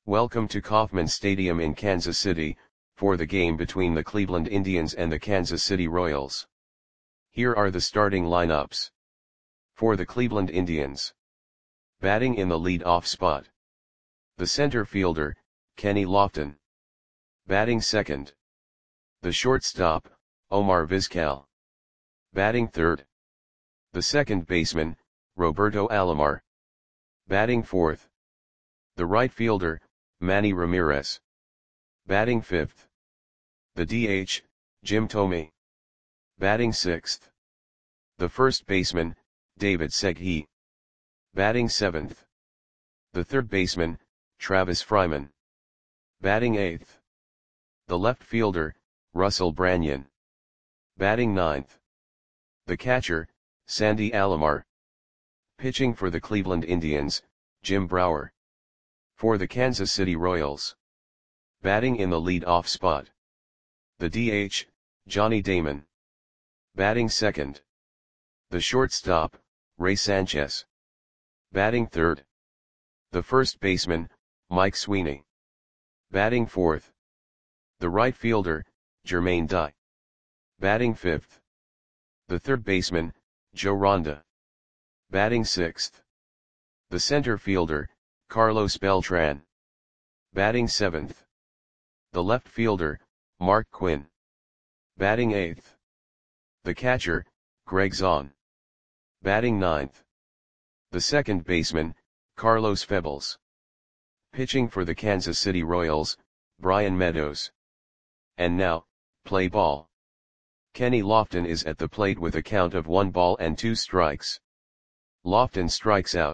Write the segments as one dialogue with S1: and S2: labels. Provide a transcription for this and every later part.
S1: Welcome to Kauffman Stadium in Kansas City, for the game between the Cleveland Indians and the Kansas City Royals. Here are the starting lineups. For the Cleveland Indians. Batting in the lead-off spot. The center fielder, Kenny Lofton. Batting second. The shortstop, Omar Vizquel. Batting third. The second baseman, Roberto Alomar. Batting fourth. The right fielder, Manny Ramirez. Batting fifth. The DH, Jim Thome. Batting sixth. The first baseman, David Segui. Batting seventh. The third baseman, Travis Fryman. Batting eighth. The left fielder, Russell Branyan. Batting ninth. The catcher, Sandy Alomar. Pitching for the Cleveland Indians, Jim Brower. For the Kansas City Royals. Batting in the lead-off spot. The DH, Johnny Damon. Batting second. The shortstop, Ray Sanchez. Batting third. The first baseman, Mike Sweeney. Batting fourth. The right fielder, Jermaine Dye. Batting fifth. The third baseman, Joe Ronda. Batting sixth. The center fielder, Carlos Beltran. Batting seventh. The left fielder, Mark Quinn. Batting eighth. The catcher, Greg Zahn. Batting ninth. The second baseman, Carlos Febles. Pitching for the Kansas City Royals, Brian Meadows. And now, play ball. Kenny Lofton is at the plate with a count of 1 ball and 2 strikes. Lofton strikes out.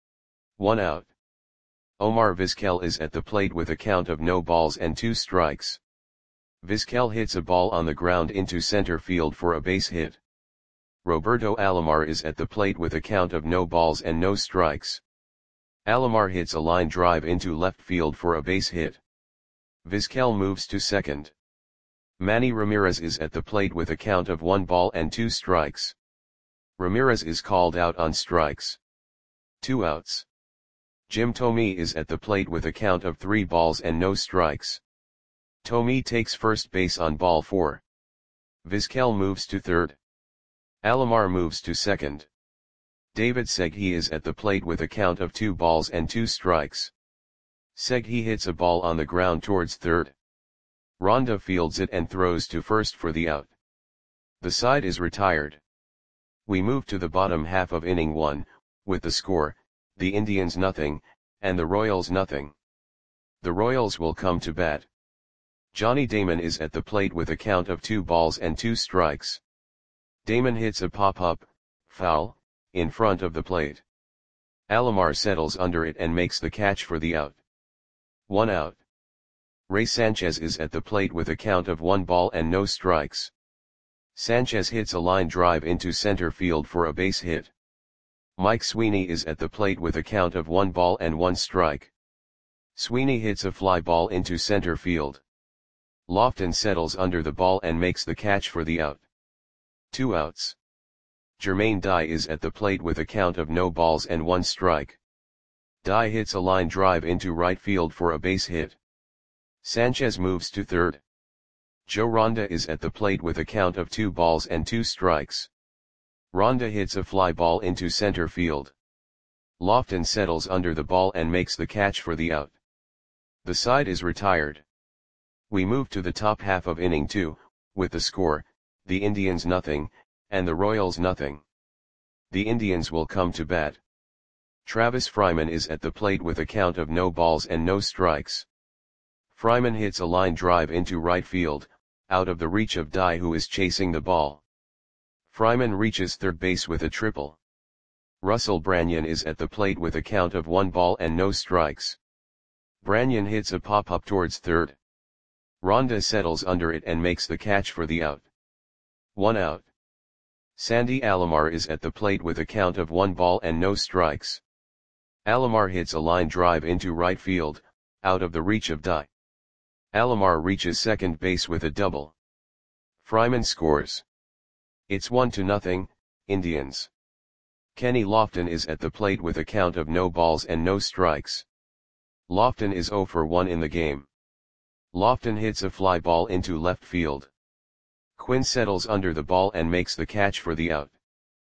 S1: 1 out. Omar Vizquel is at the plate with a count of no balls and 2 strikes. Vizquel hits a ball on the ground into center field for a base hit. Roberto Alomar is at the plate with a count of no balls and no strikes. Alomar hits a line drive into left field for a base hit. Vizquel moves to second. Manny Ramirez is at the plate with a count of 1 ball and 2 strikes. Ramirez is called out on strikes. 2 outs. Jim Thome is at the plate with a count of 3 balls and no strikes. Thome takes first base on ball 4. Vizquel moves to third. Alomar moves to second. David Segui is at the plate with a count of 2 balls and 2 strikes. Segui hits a ball on the ground towards third. Ronda fields it and throws to first for the out. The side is retired. We move to the bottom half of inning 1, with the score, the Indians nothing, and the Royals nothing. The Royals will come to bat. Johnny Damon is at the plate with a count of 2 balls and 2 strikes. Damon hits a pop-up, foul, in front of the plate. Alomar settles under it and makes the catch for the out. 1 out. Ray Sanchez is at the plate with a count of 1 ball and no strikes. Sanchez hits a line drive into center field for a base hit. Mike Sweeney is at the plate with a count of 1 ball and 1 strike. Sweeney hits a fly ball into center field. Lofton settles under the ball and makes the catch for the out. 2 outs. Jermaine Dye is at the plate with a count of no balls and 1 strike. Dye hits a line drive into right field for a base hit. Sanchez moves to third. Joe Ronda is at the plate with a count of 2 balls and 2 strikes. Ronda hits a fly ball into center field. Lofton settles under the ball and makes the catch for the out. The side is retired. We move to the top half of inning 2, with the score, the Indians nothing, and the Royals nothing. The Indians will come to bat. Travis Fryman is at the plate with a count of no balls and no strikes. Fryman hits a line drive into right field, out of the reach of Dye, who is chasing the ball. Fryman reaches third base with a triple. Russell Branyan is at the plate with a count of 1 ball and no strikes. Branyan hits a pop-up towards third. Ronda settles under it and makes the catch for the out. 1 out. Sandy Alomar is at the plate with a count of 1 ball and no strikes. Alomar hits a line drive into right field, out of the reach of Dye. Alomar reaches second base with a double. Fryman scores. It's 1-0, Indians. Kenny Lofton is at the plate with a count of no balls and no strikes. Lofton is 0 for 1 in the game. Lofton hits a fly ball into left field. Quinn settles under the ball and makes the catch for the out.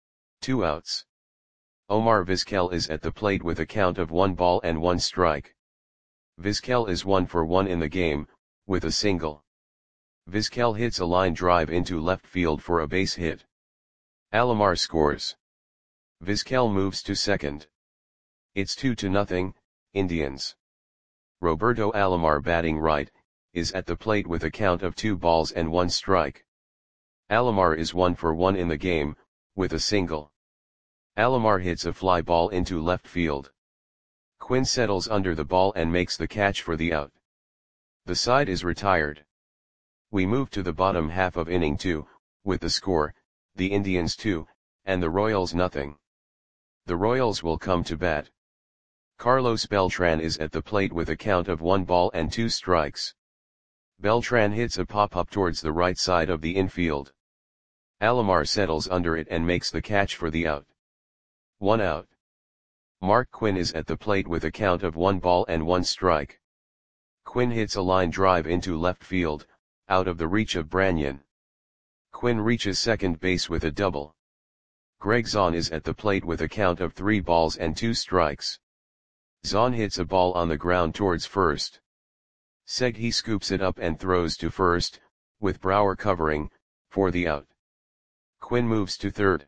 S1: 2 outs. Omar Vizquel is at the plate with a count of 1 ball and 1 strike. Vizquel is 1 for 1 in the game, with a single. Vizquel hits a line drive into left field for a base hit. Alomar scores. Vizquel moves to second. It's 2-0, Indians. Roberto Alomar, batting right, is at the plate with a count of 2 balls and 1 strike. Alomar is 1 for 1 in the game, with a single. Alomar hits a fly ball into left field. Quinn settles under the ball and makes the catch for the out. The side is retired. We move to the bottom half of inning 2, with the score, the Indians 2, and the Royals nothing. The Royals will come to bat. Carlos Beltran is at the plate with a count of 1 ball and 2 strikes. Beltran hits a pop-up towards the right side of the infield. Alomar settles under it and makes the catch for the out. 1 out. Mark Quinn is at the plate with a count of 1 ball and 1 strike. Quinn hits a line drive into left field, out of the reach of Branyan. Quinn reaches second base with a double. Greg Zahn is at the plate with a count of 3 balls and 2 strikes. Zahn hits a ball on the ground towards first. Seghi scoops it up and throws to first, with Brower covering, for the out. Quinn moves to third.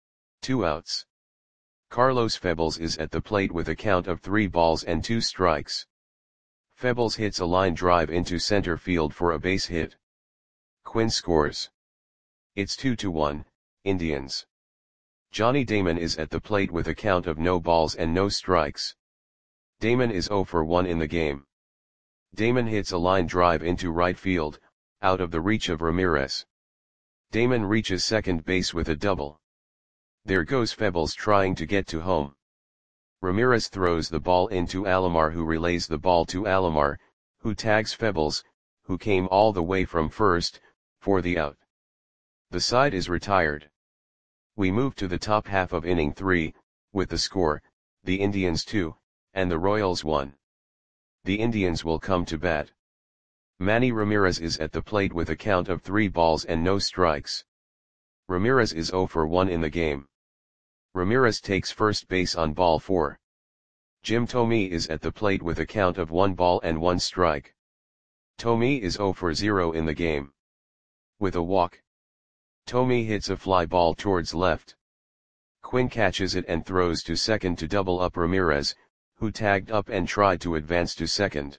S1: 2 outs. Carlos Febles is at the plate with a count of 3 balls and 2 strikes. Febles hits a line drive into center field for a base hit. Quinn scores. It's 2-1, Indians. Johnny Damon is at the plate with a count of no balls and no strikes. Damon is 0 for 1 in the game. Damon hits a line drive into right field, out of the reach of Ramirez. Damon reaches second base with a double. There goes Febles trying to get to home. Ramirez throws the ball into Alomar, who relays the ball to Alomar, who tags Febles, who came all the way from first, for the out. The side is retired. We move to the top half of inning 3, with the score, the Indians 2, and the Royals 1. The Indians will come to bat. Manny Ramirez is at the plate with a count of 3 balls and no strikes. Ramirez is 0 for 1 in the game. Ramirez takes first base on ball 4. Jim Thome is at the plate with a count of 1 ball and 1 strike. Thome is 0 for 0 in the game. With a walk, Thome hits a fly ball towards left. Quinn catches it and throws to second to double up Ramirez, who tagged up and tried to advance to second.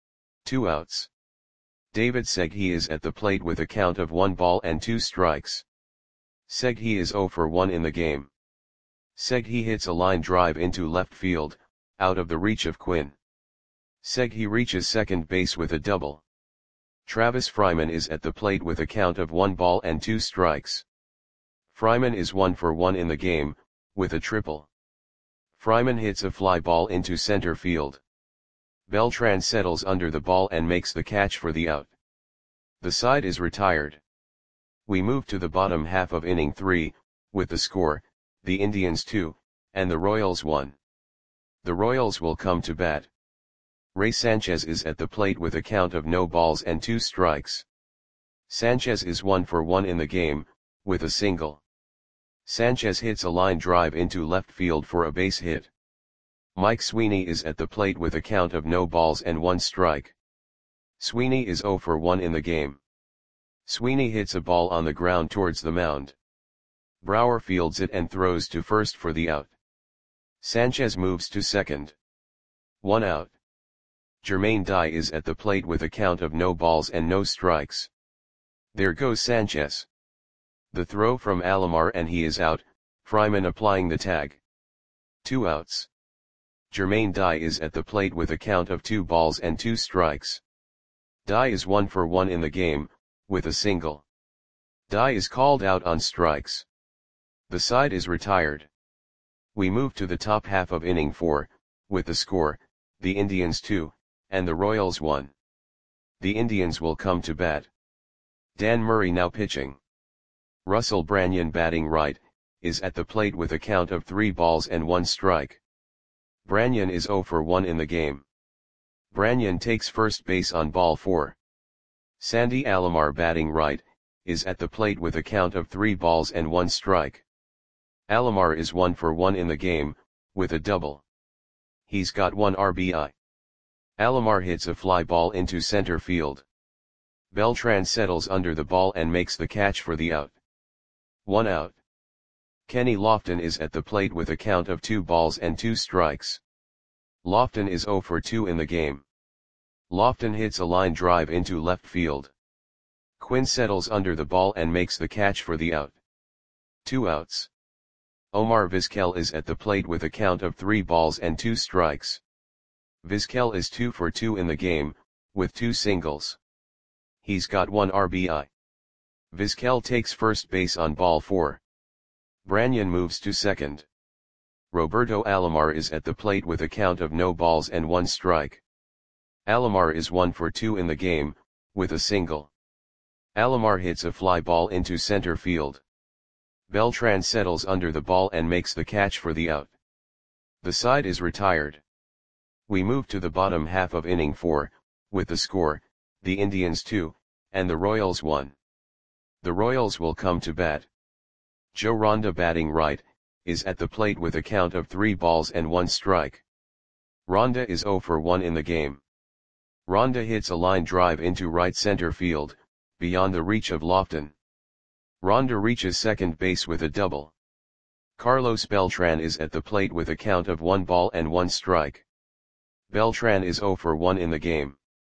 S1: 2 outs. David Seghi is at the plate with a count of 1 ball and 2 strikes. Seghi is 0 for 1 in the game. Seghi hits a line drive into left field, out of the reach of Quinn. Seghi reaches second base with a double. Travis Fryman is at the plate with a count of 1 ball and 2 strikes. Fryman is 1 for 1 in the game, with a triple. Fryman hits a fly ball into center field. Beltran settles under the ball and makes the catch for the out. The side is retired. We move to the bottom half of inning 3, with the score, the Indians 2, and the Royals 1. The Royals will come to bat. Ray Sanchez is at the plate with a count of no balls and 2 strikes. Sanchez is 1 for 1 in the game, with a single. Sanchez hits a line drive into left field for a base hit. Mike Sweeney is at the plate with a count of no balls and 1 strike. Sweeney is 0 for 1 in the game. Sweeney hits a ball on the ground towards the mound. Brower fields it and throws to first for the out. Sanchez moves to second. 1 out. Jermaine Dye is at the plate with a count of no balls and no strikes. There goes Sanchez. The throw from Alomar and he is out, Fryman applying the tag. 2 outs. Jermaine Dye is at the plate with a count of 2 balls and 2 strikes. Dye is 1 for 1 in the game, with a single. Dye is called out on strikes. The side is retired. We move to the top half of inning 4, with the score, the Indians 2, and the Royals 1. The Indians will come to bat. Dan Murray now pitching. Russell Branyan, batting right, is at the plate with a count of 3 balls and 1 strike. Branyan is 0 for 1 in the game. Branyan takes first base on ball 4. Sandy Alomar batting right, is at the plate with a count of 3 balls and 1 strike. Alomar is 1 for 1 in the game, with a double. He's got 1 RBI. Alomar hits a fly ball into center field. Beltran settles under the ball and makes the catch for the out. 1 out. Kenny Lofton is at the plate with a count of 2 balls and 2 strikes. Lofton is 0 for 2 in the game. Lofton hits a line drive into left field. Quinn settles under the ball and makes the catch for the out. 2 outs. Omar Vizquel is at the plate with a count of 3 balls and 2 strikes. Vizquel is 2 for 2 in the game, with 2 singles. He's got 1 RBI. Vizquel takes first base on ball 4. Branyan moves to second. Roberto Alomar is at the plate with a count of no balls and 1 strike. Alomar is 1 for 2 in the game, with a single. Alomar hits a fly ball into center field. Beltran settles under the ball and makes the catch for the out. The side is retired. We move to the bottom half of inning 4, with the score, the Indians 2, and the Royals 1. The Royals will come to bat. Joe Ronda batting right, is at the plate with a count of 3 balls and 1 strike. Ronda is 0 for 1 in the game. Ronda hits a line drive into right center field, beyond the reach of Lofton. Ronda reaches second base with a double. Carlos Beltran is at the plate with a count of 1 ball and 1 strike. Beltran is 0 for 1 in the game.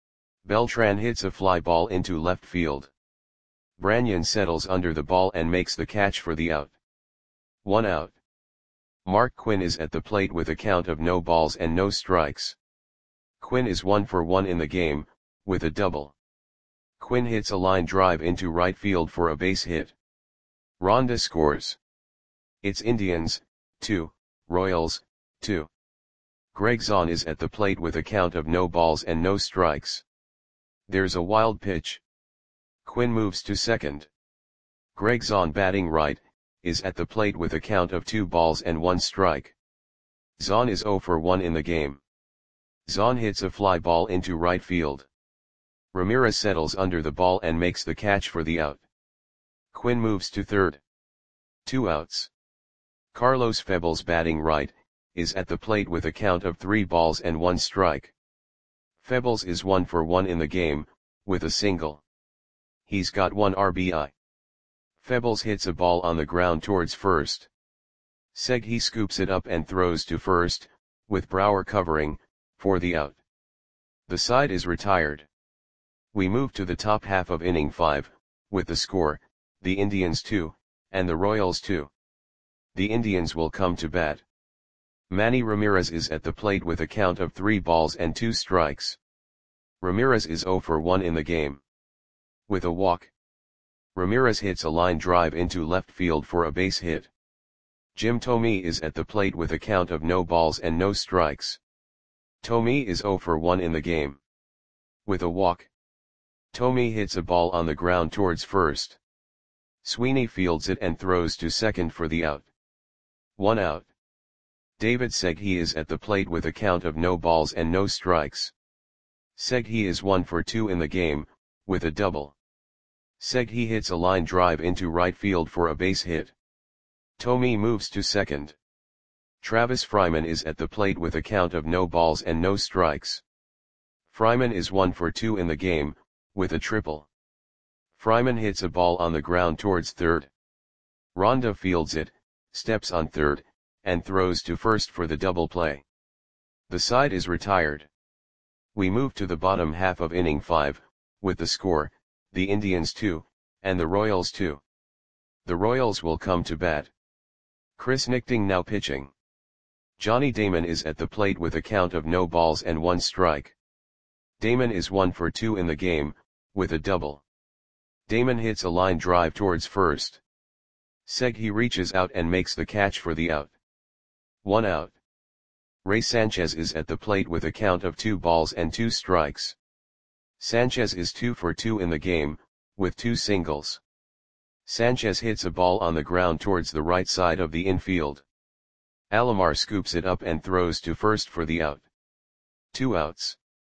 S1: Beltran hits a fly ball into left field. Branyan settles under the ball and makes the catch for the out. 1 out. Mark Quinn is at the plate with a count of no balls and no strikes. Quinn is 1 for 1 in the game, with a double. Quinn hits a line drive into right field for a base hit. Ronda scores. It's Indians, 2, Royals, 2. Greg Zahn is at the plate with a count of no balls and no strikes. There's a wild pitch. Quinn moves to second. Greg Zahn batting right, is at the plate with a count of 2 balls and 1 strike. Zahn is 0 for 1 in the game. Zahn hits a fly ball into right field. Ramirez settles under the ball and makes the catch for the out. Quinn moves to third. 2 outs. Carlos Febles batting right, is at the plate with a count of 3 balls and 1 strike. Febles is 1 for 1 in the game, with a single. He's got 1 RBI. Febles hits a ball on the ground towards first. Segui scoops it up and throws to first, with Brower covering, for the out. The side is retired. We move to the top half of inning 5, with the score, the Indians 2, and the Royals 2. The Indians will come to bat. Manny Ramirez is at the plate with a count of 3 balls and 2 strikes. Ramirez is 0 for 1 in the game. With a walk. Ramirez hits a line drive into left field for a base hit. Jim Thome is at the plate with a count of no balls and no strikes. Thome is 0 for 1 in the game. With a walk. Thome hits a ball on the ground towards first. Sweeney fields it and throws to second for the out. 1 out. David Segui is at the plate with a count of no balls and no strikes. Segui is 1 for 2 in the game, with a double. Segui hits a line drive into right field for a base hit. Thome moves to second. Travis Fryman is at the plate with a count of no balls and no strikes. Fryman is 1 for 2 in the game, with a triple. Fryman hits a ball on the ground towards third. Ronda fields it, steps on third, and throws to first for the double play. The side is retired. We move to the bottom half of inning 5, with the score, the Indians 2, and the Royals 2. The Royals will come to bat. Chris Nichting now pitching. Johnny Damon is at the plate with a count of no balls and 1 strike. Damon is 1 for 2 in the game, with a double. Damon hits a line drive towards first. Segui reaches out and makes the catch for the out. 1 out. Ray Sanchez is at the plate with a count of 2 balls and 2 strikes. Sanchez is 2 for 2 in the game, with 2 singles. Sanchez hits a ball on the ground towards the right side of the infield. Alomar scoops it up and throws to first for the out. 2 outs.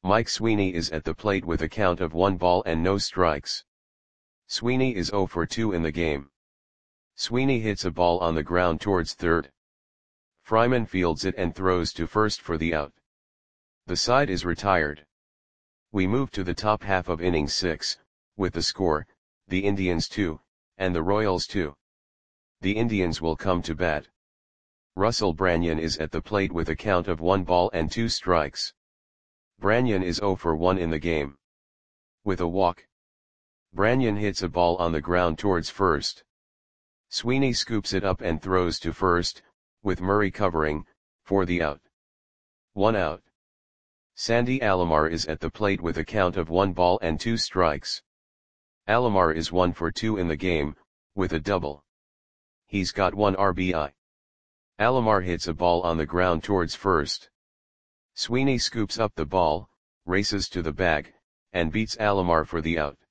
S1: Mike Sweeney is at the plate with a count of 1 ball and no strikes. Sweeney is 0 for 2 in the game. Sweeney hits a ball on the ground towards third. Fryman fields it and throws to first for the out. The side is retired. We move to the top half of inning 6, with the score, the Indians 2, and the Royals 2. The Indians will come to bat. Russell Branyan is at the plate with a count of 1 ball and 2 strikes. Branyan is 0 for 1 in the game. With a walk. Branyan hits a ball on the ground towards first. Sweeney scoops it up and throws to first, with Murray covering, for the out. 1 out. Sandy Alomar is at the plate with a count of 1 ball and 2 strikes. Alomar is 1 for 2 in the game, with a double. He's got 1 RBI. Alomar hits a ball on the ground towards first. Sweeney scoops up the ball, races to the bag, and beats Alomar for the out.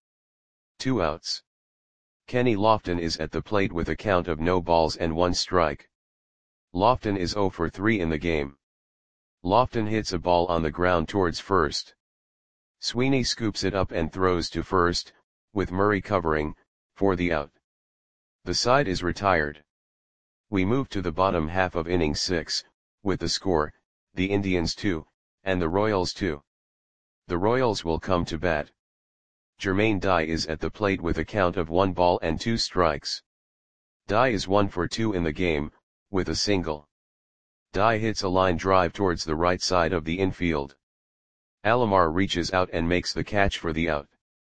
S1: 2 outs. Kenny Lofton is at the plate with a count of no balls and 1 strike. Lofton is 0 for 3 in the game. Lofton hits a ball on the ground towards first. Sweeney scoops it up and throws to first, with Murray covering, for the out. The side is retired. We move to the bottom half of inning 6, with the score, the Indians 2, and the Royals 2. The Royals will come to bat. Jermaine Dye is at the plate with a count of 1 ball and 2 strikes. Dye is 1 for 2 in the game, with a single. Dye hits a line drive towards the right side of the infield. Alomar reaches out and makes the catch for the out.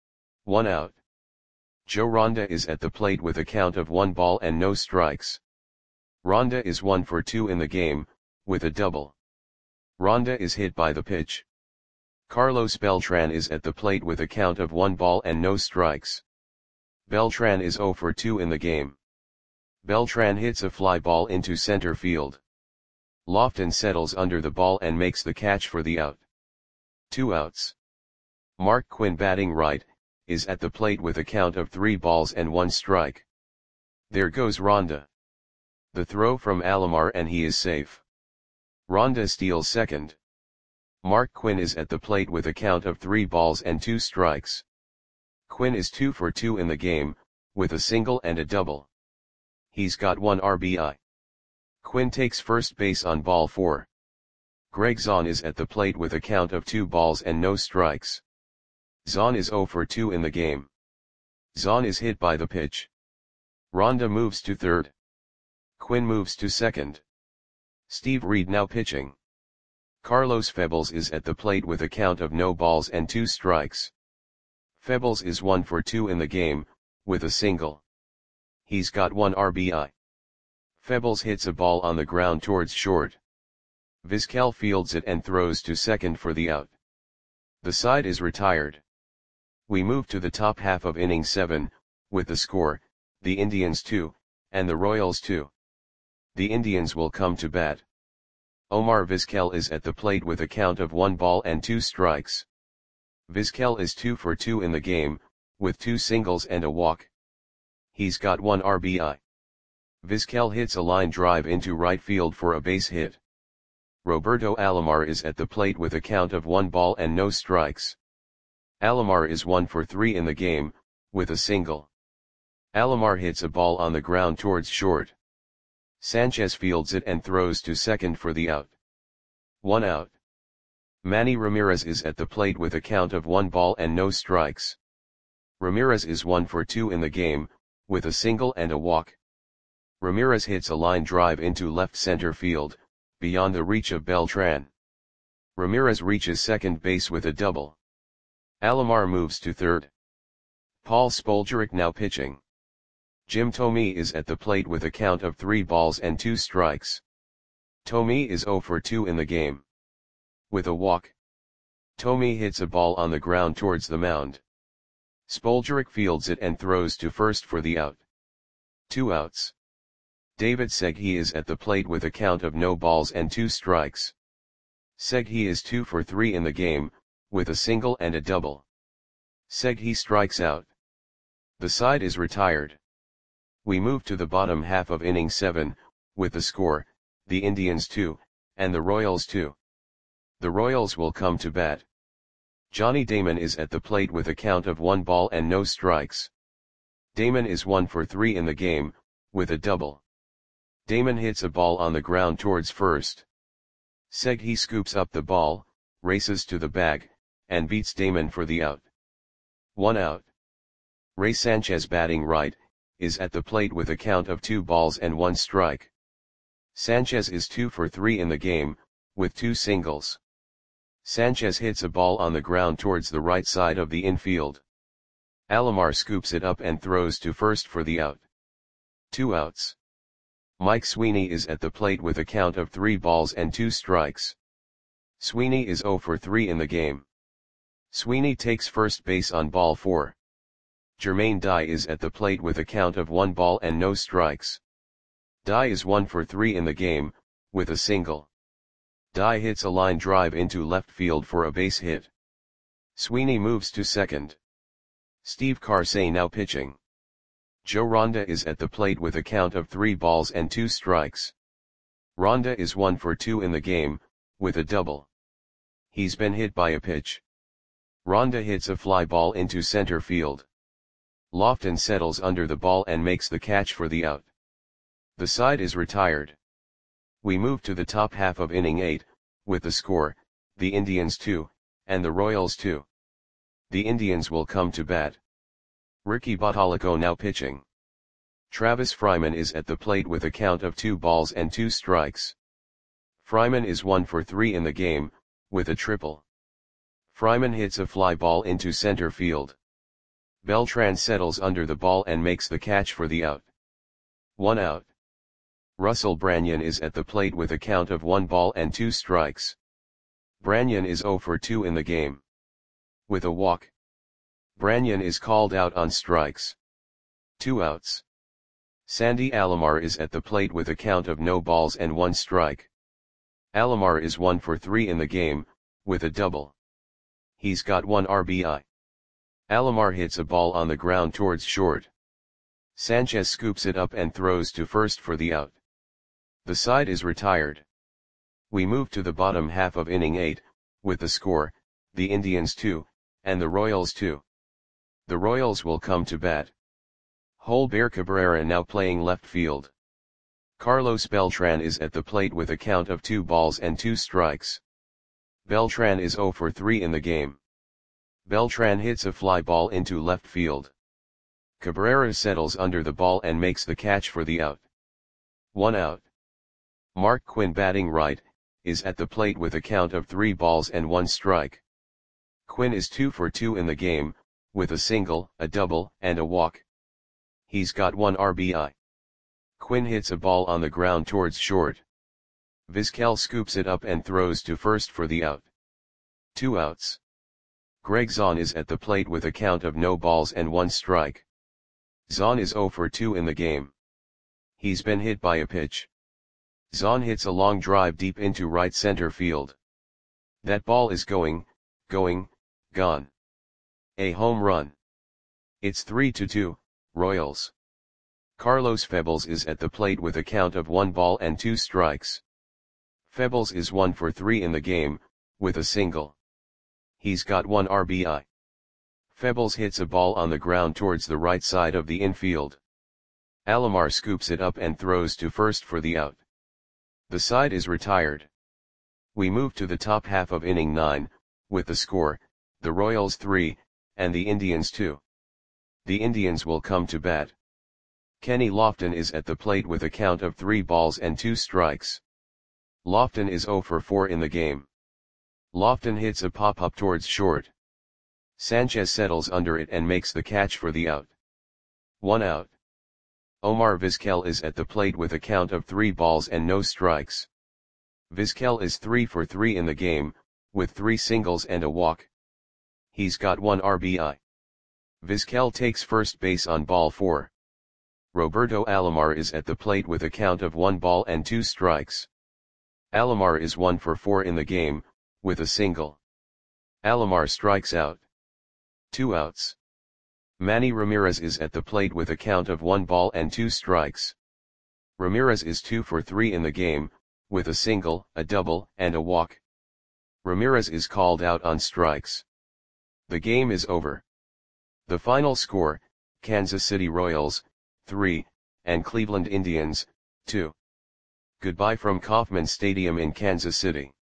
S1: 1 out. Joe Ronda is at the plate with a count of 1 ball and no strikes. Ronda is 1 for 2 in the game, with a double. Ronda is hit by the pitch. Carlos Beltran is at the plate with a count of 1 ball and no strikes. Beltran is 0 for 2 in the game. Beltran hits a fly ball into center field. Lofton settles under the ball and makes the catch for the out. 2 outs. Mark Quinn, batting right, is at the plate with a count of 3 balls and 1 strike. There goes Ronda. The throw from Alomar and he is safe. Ronda steals second. Mark Quinn is at the plate with a count of 3 balls and 2 strikes. Quinn is 2 for 2 in the game, with a single and a double. He's got 1 RBI. Quinn takes first base on ball 4. Greg Zahn is at the plate with a count of 2 balls and no strikes. Zahn is 0 for 2 in the game. Zahn is hit by the pitch. Ronda moves to third. Quinn moves to second. Steve Reed now pitching. Carlos Febles is at the plate with a count of no balls and 2 strikes. Febles is 1 for 2 in the game, with a single. He's got 1 RBI. Febles hits a ball on the ground towards short. Vizquel fields it and throws to second for the out. The side is retired. We move to the top half of inning 7, with the score, the Indians 2, and the Royals 2. The Indians will come to bat. Omar Vizquel is at the plate with a count of 1 ball and 2 strikes. Vizquel is 2 for 2 in the game, with 2 singles and a walk. He's got 1 RBI. Vizquel hits a line drive into right field for a base hit. Roberto Alomar is at the plate with a count of 1 ball and no strikes. Alomar is 1 for 3 in the game, with a single. Alomar hits a ball on the ground towards short. Sanchez fields it and throws to second for the out. 1 out. Manny Ramirez is at the plate with a count of 1 ball and no strikes. Ramirez is 1 for 2 in the game, with a single and a walk. Ramirez hits a line drive into left center field, beyond the reach of Beltran. Ramirez reaches second base with a double. Alomar moves to third. Paul Spoljaric now pitching. Jim Thome is at the plate with a count of 3 balls and 2 strikes. Thome is 0 for 2 in the game. With a walk. Thome hits a ball on the ground towards the mound. Spoljaric fields it and throws to first for the out. 2 outs. David Segui is at the plate with a count of no balls and 2 strikes. Segui is 2 for 3 in the game, with a single and a double. Segui strikes out. The side is retired. We move to the bottom half of inning 7, with the score, the Indians 2, and the Royals 2. The Royals will come to bat. Johnny Damon is at the plate with a count of 1 ball and no strikes. Damon is 1 for 3 in the game, with a double. Damon hits a ball on the ground towards first. Seghi scoops up the ball, races to the bag, and beats Damon for the out. 1 out. Ray Sanchez, batting right, is at the plate with a count of 2 balls and 1 strike. Sanchez is 2 for 3 in the game, with 2 singles. Sanchez hits a ball on the ground towards the right side of the infield. Alomar scoops it up and throws to first for the out. 2 outs. Mike Sweeney is at the plate with a count of 3 balls and 2 strikes. Sweeney is 0 for 3 in the game. Sweeney takes first base on ball 4. Jermaine Dye is at the plate with a count of 1 ball and no strikes. Dye is 1 for 3 in the game, with a single. Dye hits a line drive into left field for a base hit. Sweeney moves to second. Steve Karsay now pitching. Joe Ronda is at the plate with a count of 3 balls and 2 strikes. Ronda is 1 for 2 in the game, with a double. He's been hit by a pitch. Ronda hits a fly ball into center field. Lofton settles under the ball and makes the catch for the out. The side is retired. We move to the top half of inning 8, with the score, the Indians 2, and the Royals 2. The Indians will come to bat. Ricky Bottalico now pitching. Travis Fryman is at the plate with a count of 2 balls and 2 strikes. Fryman is 1 for 3 in the game, with a triple. Fryman hits a fly ball into center field. Beltran settles under the ball and makes the catch for the out. 1 out. Russell Branyan is at the plate with a count of 1 ball and 2 strikes. Branyan is 0 for 2 in the game. With a walk. Branyan is called out on strikes. 2 outs. Sandy Alomar is at the plate with a count of no balls and 1 strike. Alomar is 1 for 3 in the game, with a double. He's got 1 RBI. Alomar hits a ball on the ground towards short. Sanchez scoops it up and throws to first for the out. The side is retired. We move to the bottom half of inning 8, with the score, the Indians 2, and the Royals 2. The Royals will come to bat. Holber Cabrera now playing left field. Carlos Beltran is at the plate with a count of 2 balls and 2 strikes. Beltran is 0 for 3 in the game. Beltran hits a fly ball into left field. Cabrera settles under the ball and makes the catch for the out. 1 out. Mark Quinn, batting right, is at the plate with a count of 3 balls and 1 strike. Quinn is 2 for 2 in the game, with a single, a double, and a walk. He's got 1 RBI. Quinn hits a ball on the ground towards short. Vizquel scoops it up and throws to first for the out. 2 outs. Greg Zahn is at the plate with a count of no balls and 1 strike. Zahn is 0 for 2 in the game. He's been hit by a pitch. Zahn hits a long drive deep into right center field. That ball is gone. A home run. It's 3-2, Royals. Carlos Febles is at the plate with a count of 1 ball and 2 strikes. Febles is 1 for 3 in the game, with a single. He's got 1 RBI. Febles hits a ball on the ground towards the right side of the infield. Alomar scoops it up and throws to first for the out. The side is retired. We move to the top half of inning 9, with the score, the Royals 3, and the Indians 2. The Indians will come to bat. Kenny Lofton is at the plate with a count of 3 balls and 2 strikes. Lofton is 0 for 4 in the game. Lofton hits a pop-up towards short. Sanchez settles under it and makes the catch for the out. 1 out. Omar Vizquel is at the plate with a count of 3 balls and no strikes. Vizquel is 3 for 3 in the game, with 3 singles and a walk. He's got 1 RBI. Vizquel takes first base on ball 4. Roberto Alomar is at the plate with a count of 1 ball and 2 strikes. Alomar is 1 for 4 in the game, with a single. Alomar strikes out. 2 outs. Manny Ramirez is at the plate with a count of 1 ball and 2 strikes. Ramirez is 2 for 3 in the game, with a single, a double, and a walk. Ramirez is called out on strikes. The game is over. The final score, Kansas City Royals, 3, and Cleveland Indians, 2. Goodbye from Kauffman Stadium in Kansas City.